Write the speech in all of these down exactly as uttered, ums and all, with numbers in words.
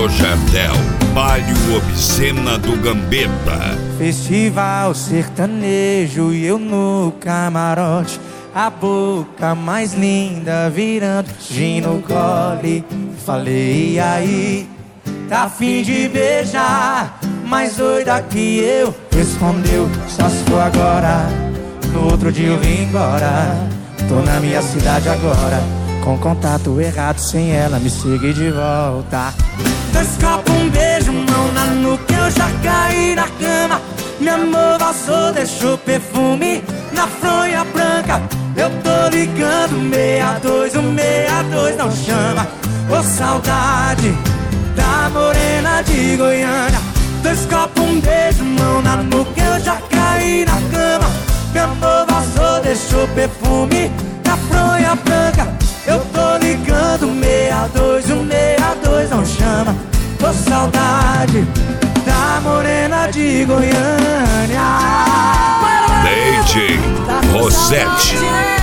Jardel, Palio Obscena do Gambetta. Festival sertanejo e eu no camarote, a boca mais linda virando gin no gole. Falei, e aí, tá afim de beijar? Mais doida que eu, respondeu, só se for agora. No outro dia eu vim embora, tô na minha cidade agora, com contato errado, sem ela me siga de volta. Dois copos, um beijo, mão na nuca, eu já caí na cama. Meu amor passou, deixou perfume na fronha branca. Eu tô ligando, meia dois, o meia dois não chama. Ô saudade da morena de Goiânia. Dois copos, um beijo, mão na nuca, eu já caí na cama. Meu amor passou, deixou perfume na fronha branca. Eu tô ligando, meia dois, o meia dois não chama. Tô saudade da morena de Goiânia. D J Rosete,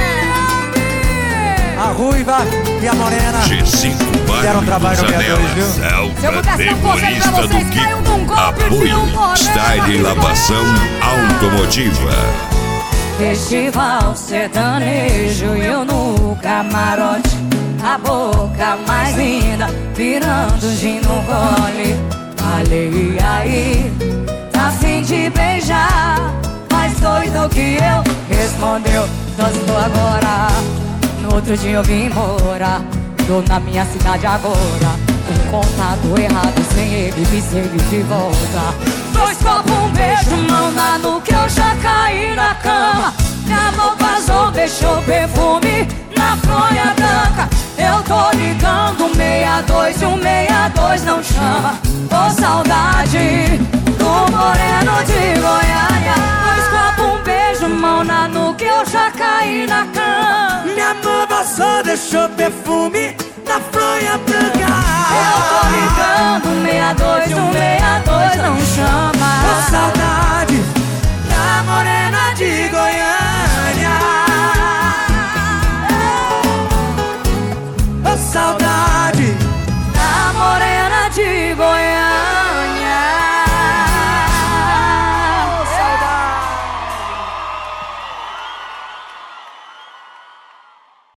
a ruiva e a morena G cinco fizeram um trabalho no meia dois, viu? Selva Terrorista do Kiko. Apoio Style e Lavação Automotiva. Festival sertanejo e eu no camarote, a boca mais linda virando gin no gole. Falei, aí, tá afim de beijar? Mais doido que eu, respondeu, só estou agora. No outro dia eu vim embora, tô na minha cidade agora, com contato errado, sem ele me segue de volta. Dois copos, um beijo, mão na nuca, eu já caí na cama. Meu amor vazou, deixou perfume na fronha branca. Eu tô ligando, meia dois, um meia dois não chama. Ô saudade do moreno de Goiânia. Dois copos, um beijo, mão na nuca, eu já caí na cama. Minha mão passou, deixou perfume na fronha branca. Eu tô ligando, meia dois, um meia dois não chama.